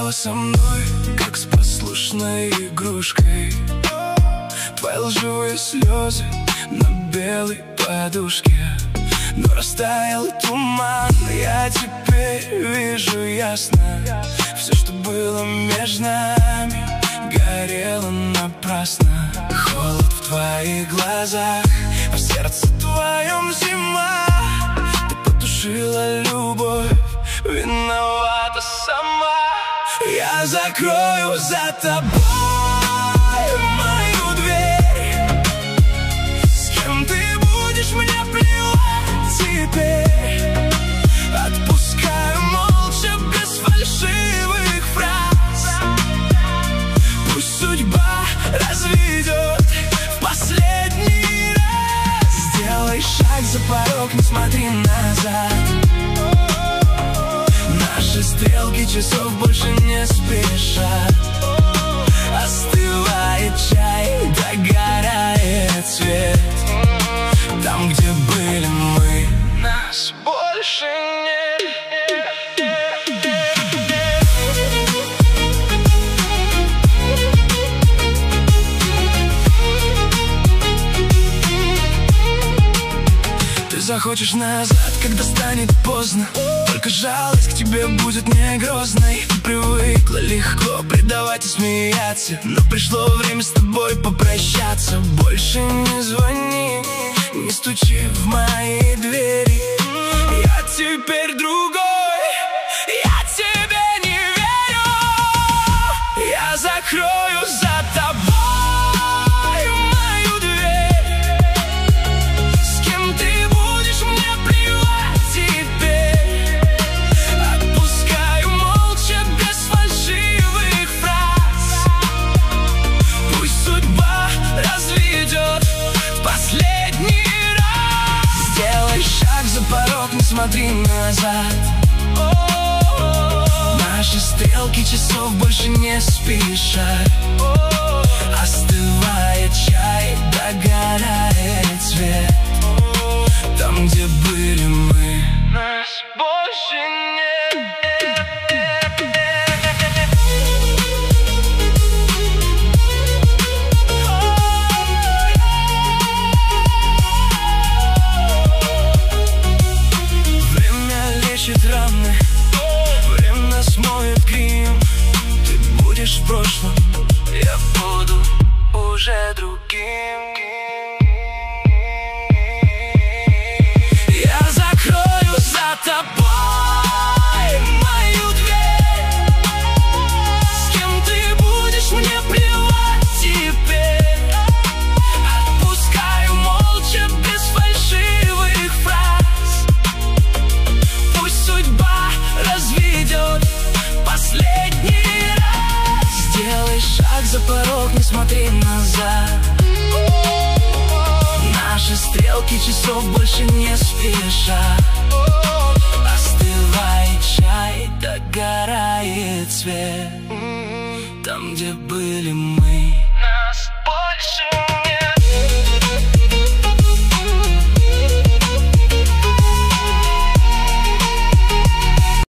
играла со мной, как с послушной игрушкой. Твои лживые слезы на белой подушке. Но растаял туман, я теперь вижу ясно. Все, что было между нами, горело напрасно. Холод в твоих глазах, в сердце твоем зима. Ты потушила любовь, виновата сама. Я закрою за тобой мою дверь. С кем ты будешь, мне плевать теперь. Отпускаю молча, без фальшивых фраз. Пусть судьба разведет в последний раз. Сделай шаг за порог, не смотри назад. Наши стрелки часов больше не спешат. Остывает чай, догорает свет. Там, где были мы, нас больше нет. Ты захочешь назад, когда станет поздно. Только жалость к тебе будет не грозной. Ты привыкла легко предавать и смеяться, но пришло время с тобой попрощаться. Больше не звони, не стучи в мои двери. Я теперь другой, я тебе не верю. Я закрою за тобой мою дверь. С кем ты будешь, мне плевать теперь. Отпускаю молча, без фальшивых фраз. Пусть судьба разведет в последний раз. Сделай шаг за порог, не смотри назад. Наши стрелки часов больше не спешат. Остывает чай, догорает свет. Там, где были мы, нас больше нет. Время лечит раны, время смоет грим. Ты будешь в прошлом, я буду уже другим. Я закрою за тобой мою дверь. С кем ты будешь, мне плевать теперь. Отпускаю молча, без фальшивых фраз. Пусть судьба разведет последний раз. Сделай шаг за порог, не смотри назад. Наши стрелки часов больше не спешат. Остывает чай, догорает свет. Там, где были мы, нас больше нет.